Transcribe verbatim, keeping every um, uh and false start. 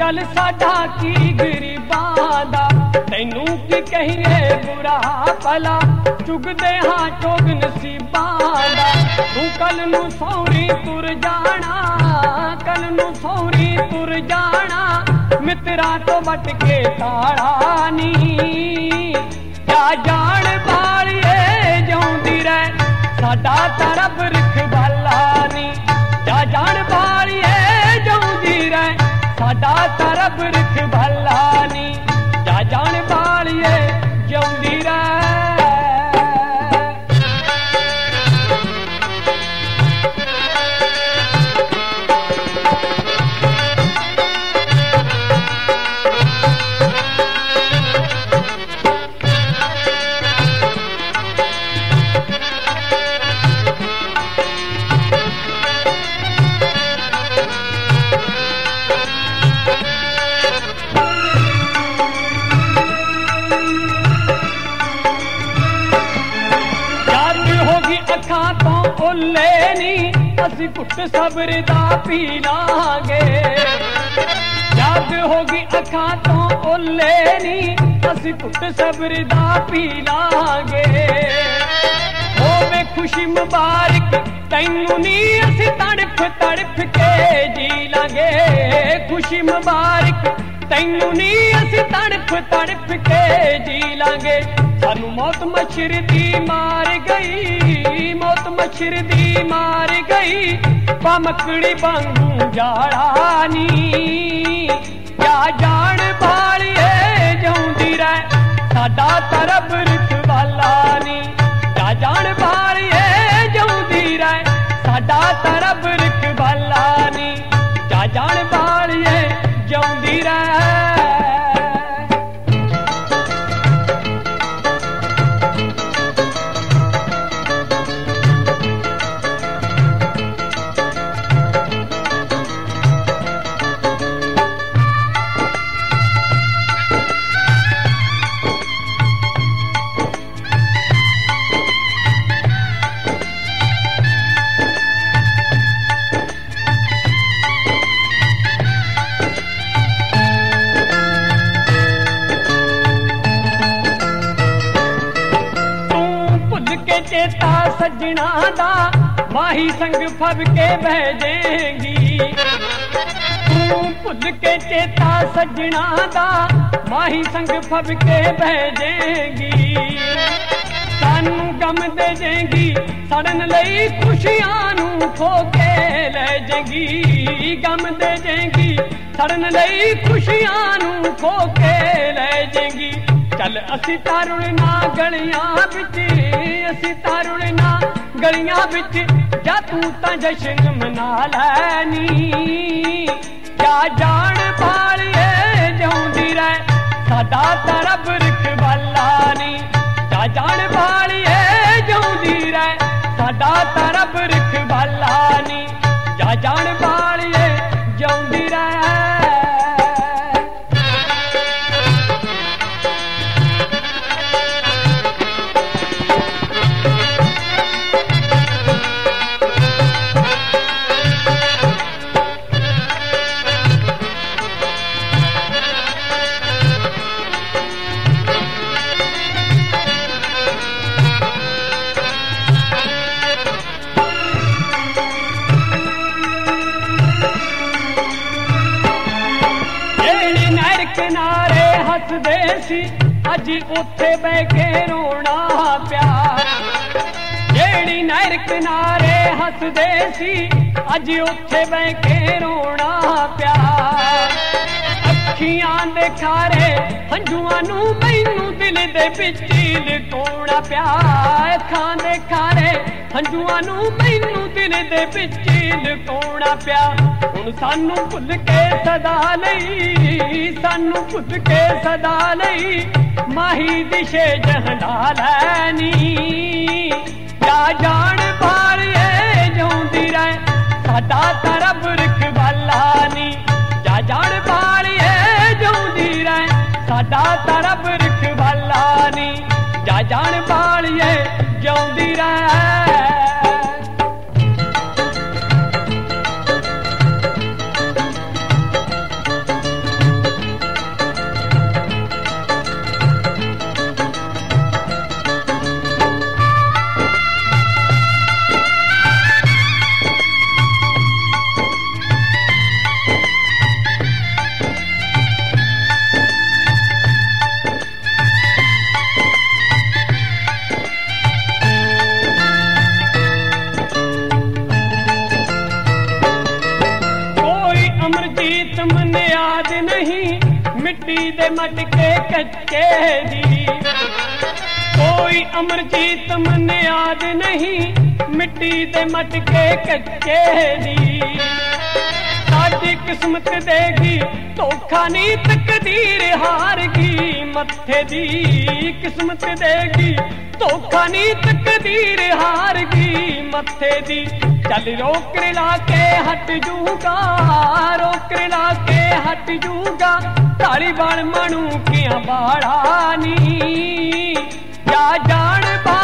चल साडा की गरीबां दा तैनू की कहिए बुरा भला चुगदे हां चोग नसीबां दा तू कल नू सौरी तुर जाना कल नू सौरी तुर जाना मित्रा तो वट के ताड़ा नी क्या जान बालिए जाउंदी रह साडा तां रब रखवाला नी क्या जान बालिए जाउंदी रह साडा तां रब रखवाला नी क्या जान बालिए जाउंदी रह। अखां तो ओले नी असी घुट सबर दा पी लांगे याद होगी अखां तो ओले नी असी घुट सबर दा पी लांगे होवे खुशी मुबारक तैनू नी असी तड़फ तड़फ के जी लांगे खुशी मुबारक तैनू नी असी तड़फ तड़फ के जी लांगे सानू मौत मच्छर दी मार गई मौत मच्छर दी मार गई पामकड़ी वांगू जाड़ा नी क्या जान बालिए जाउंदी रह साडा तां रब रखवाला नी क्या जान बालिए जाउंदी रह साडा तां रब रखवाला नी क्या जान बालिए जाउंदी रह। चेता सजना दा माही संग फब के भेजेंगी तू भुल के चेता सजना दा माही संग फब के भेजेंगी सानू गम दे जेंगी सड़न लई खुशियां नू खो के ले जेंगी गम दे जेंगी सड़न लई खुशियां नू खो के ले जेंगी चल असी तारुणना गलियां बिच असी तारुणना गलियां बिच जा तू तां जश्न मना लैनी क्या जान बालिए जाउंदी रह साडा तां रब रखवाला नी क्या जान बालिए जाउंदी रह साडा तां रब रखवाला नी क्या जान बालिए जाउंदी रह। किनारे हसदे सी अज उत्थे बह के रोना प्या जेड़ी नहर किनारे हसदे सी अज उत्थे बह के रोना प्या अखियां दे खारे हंजुआं नू मैनू दिल दे विच लुकाउणा प्या अखां दे खारे हंजुआं नू मैनू दिल दे विच लुकाउणा प्या हुण सानू भुल के सदा लई सानू भुल के सदा लई माही दिशे जहंदा लैनी क्या जान बालिए जाउंदी रह साडा तां रब रखवाला नी क्या जान बालिए जाउंदी रह साडा तां रब रखवाला नी क्या जान बालिए जाउंदी रह। मिट्टी दे मटके कच्चे दी। कोई अमरजीत मन याद नहीं मिट्टी दे मटके कच्चे दी। साडी किस्मत देगी धोखा नी तकदीर हार गई मत्थे दी। किस्मत देगी धोखा नी तकदीर हार गई मत्थे दी। चल रोक ला के हट जूगा रोक ला के हट जूगा ताली बाल मनु किया बाड़ा नी या जान बा